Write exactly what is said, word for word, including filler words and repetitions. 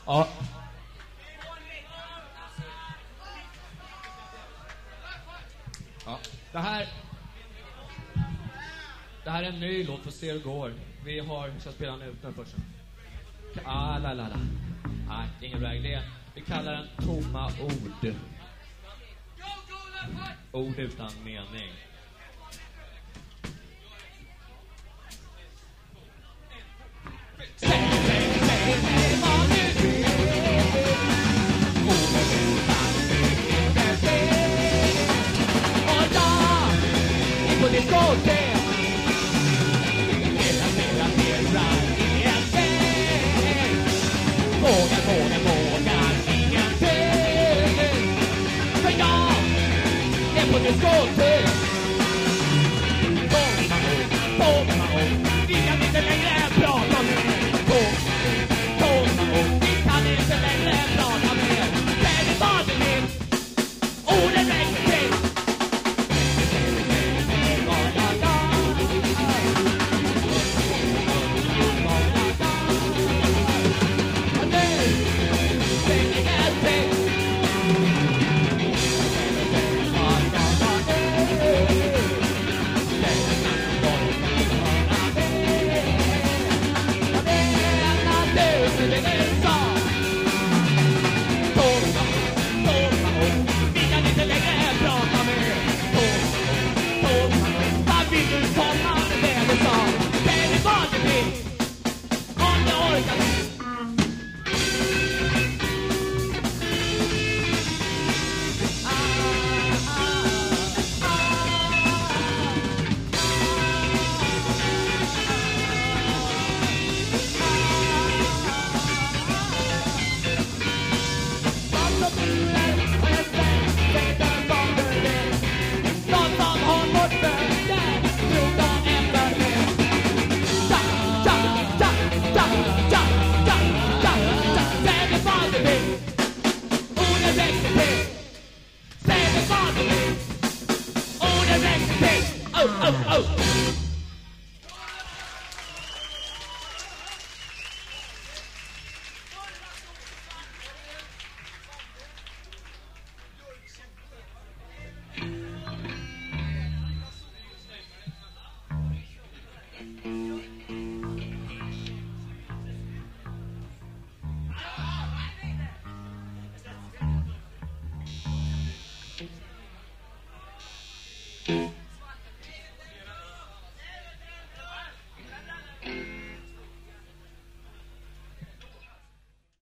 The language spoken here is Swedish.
Ja. Ja, det här Det här är en ny låt, för se hur det går. Vi har, ska spela den ut den först. Ah, la, la, la. Nej, ingen bra idé. Vi kallar den tomma ord. Ord utan mening. Säg, säg, säg, säg vad du vill. Ord utan mening. Och jag är på diskotek. Spela, spela, spela ingenting. Vågar, vågar, vågar ingenting. För jag är på diskotek. Tomma ord, tomma ord. Vi kan inte längre prata mer. Tomma ord, vi kan inte längre prata mer. Säg det vad du vill. Orden räcker till. Vill du komma med det du sa? Säg det vad du vill. Om du orkar